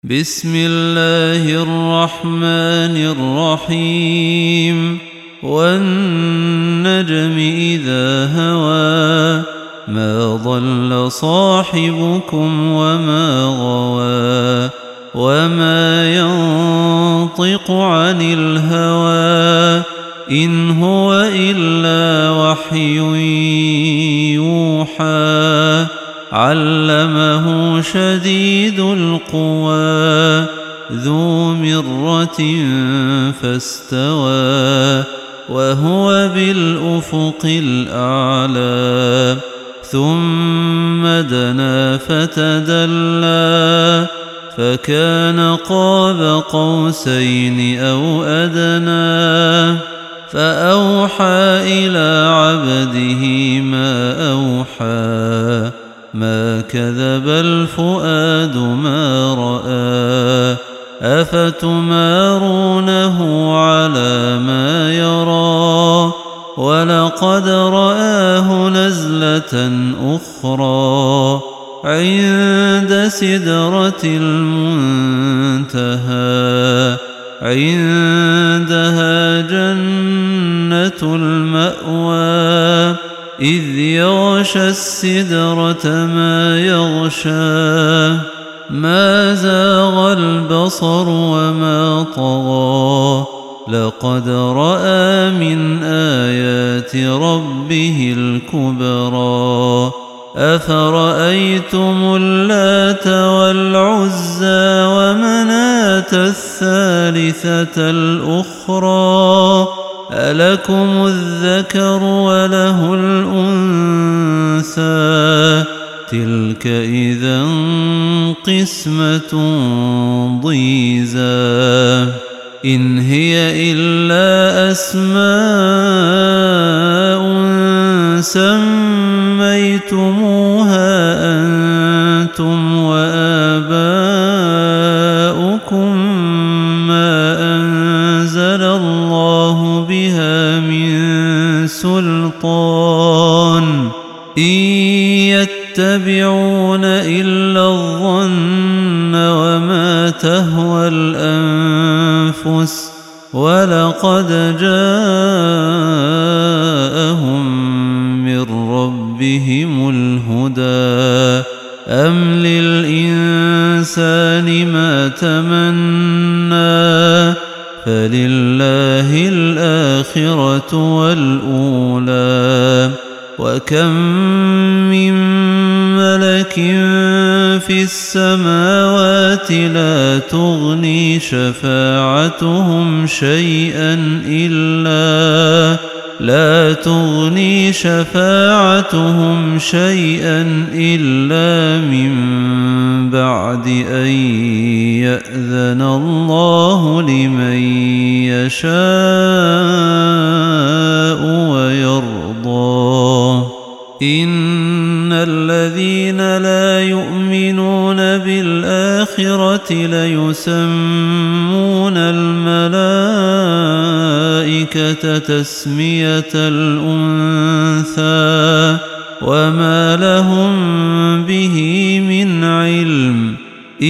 بسم الله الرحمن الرحيم والنجم إذا هوى ما ضل صاحبكم وما غوى وما ينطق عن الهوى إن هو إلا وحي يوحى علمه شديد القوى ذو مرة فاستوى وهو بالأفق الأعلى ثم دنا فتدلى فكان قاب قوسين أو أدنى فأوحى إلى عبده ما أوحى ما كذب الفؤاد ما رأى أفتمارونه على ما يرى ولقد رآه نزلة أخرى عند سدرة المنتهى عندها جنة المأوى إذ يغشى السدرة ما يغشى ما زاغ البصر وما طغى لقد رأى من آيات ربه الكبرى أفرأيتم اللات والعزى ومناة الثالثة الأخرى ألكم الذكر وله الأنثى تلك إذا قسمة ضيزى إن هي إلا أسماء سميتموها أنتم وآباؤكم ما أنزل الله بها من سلطان إن يتبعون إلا الظن وما تهوى الأنفس ولقد جاءهم من ربهم الهدى أم للإنسان ما تمنى فلله الآخرة والأولى وكم من ملك في السماوات لا تغني شفاعتهم شيئا إلا من بعد أن يأذن الله لمن يشاء ويرضى إن الذين لا يؤمنون بالآخرة ليسمون الملائكة تسمية الأنثى وما لهم به من علم إن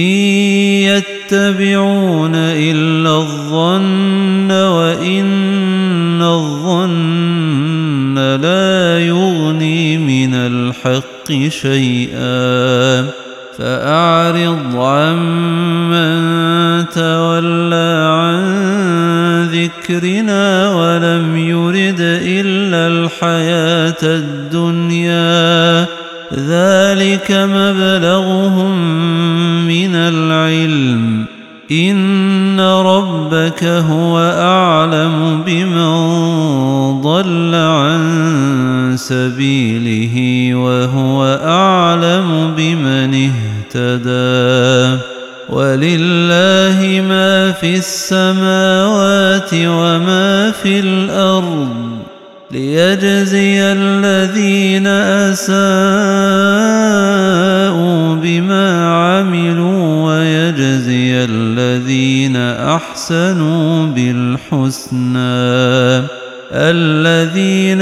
يتبعون إلا الظن وإن الظن لا يغني من الحق شيئا فأعرض عمن تولى عن ذكرنا ولم يرد إلا الحياة الدنيا ذلك مبلغهم من العلم إن ربك هو أعلم بمن ضل عن سبيله وهو أعلم بمن اهتدى ولله ما في السماوات وما في الأرض ليجزي الذين أساءوا بما عملوا ويجزي الذين أحسنوا بالحسنى الذين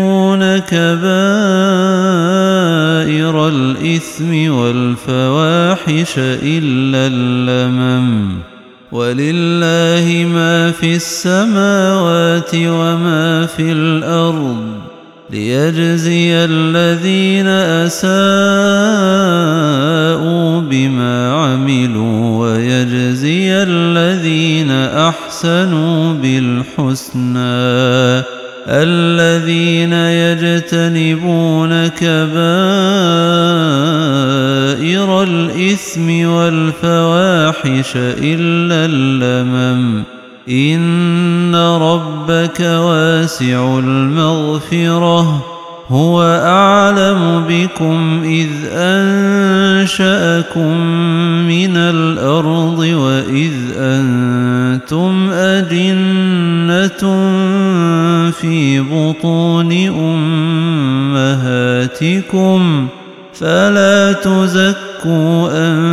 يجتنبون كبائر الإثم والفواحش الفواحش إلا اللمم ولله ما في السماوات وما في الأرض ليجزي الذين أساءوا بما عملوا ويجزي الذين أحسنوا بالحسنى الذين يجتنبون كبائر الإثم والفواحش إلا اللمم إن ربك واسع المغفرة هو أعلم بكم إذ أنشأكم من الأرض وإذ أنتم أجنة في بطون أمهاتكم فلا تزكوا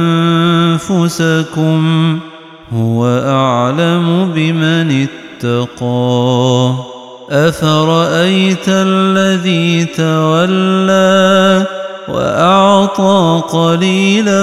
أنفسكم هو أعلم بمن اتقى أفرأيت الذي تولى وأعطى قليلا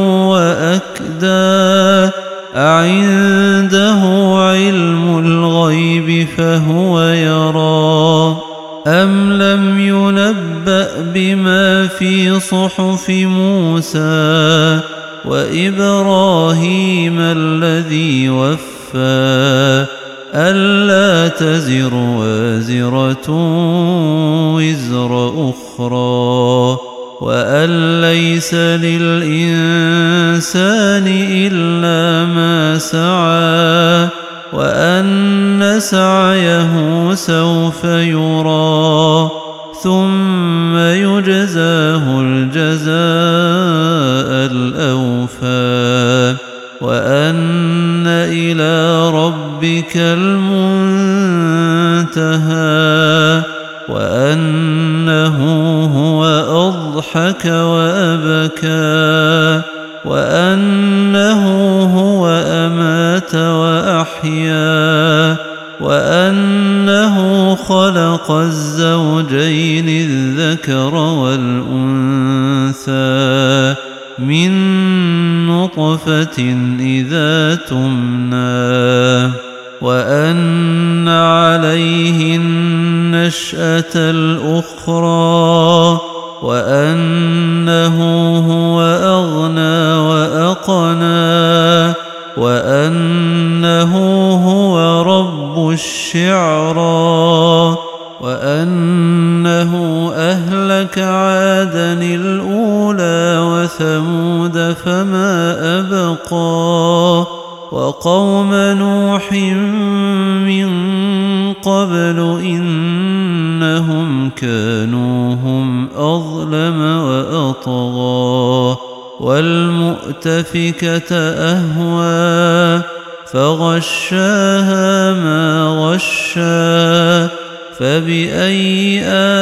وأكدى أعنده علم الغيب فهو يرى أم لم ينبأ بما في صحف موسى وإبراهيم الذي وفى ألا تزر وازرة وزر أخرى وأن ليس للإنسان إلا ما سعى وأن سعيه سوف يرى ثم يجزاه الجزاء الأوفى وأن إلى ربك المنتهى وأنه هو أضحك وأبكى وأنه هو أمات وأحيا وأنه خلق الزوجين الذكر والأنثى من نطفة إذا تمنى وأن عليه النشأة الأخرى وأنه هو أغنى وأقنى وأنه هو رب الشعرى وأنه أهلك عادا الأولى وثمود فما أبقى وقوم نوح من قبل إنهم كانوا هم أظلم وأطغى والمؤتفكة أهوى فغشاها ما غشا فبأي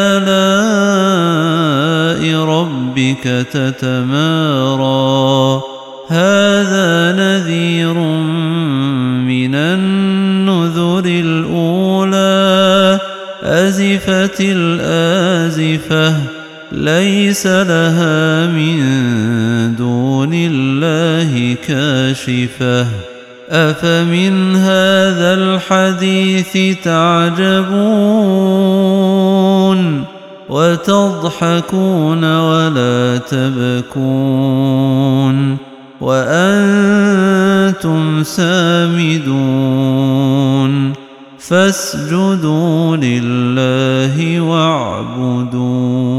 آلاء ربك تتمارى هذا نذير من النذر الأولى أزفت الآزفة ليس لها من دون الله كاشفة أفمن هذا الحديث تعجبون وتضحكون ولا تبكون وأنتم سامدون فاسجدوا لله واعبدوا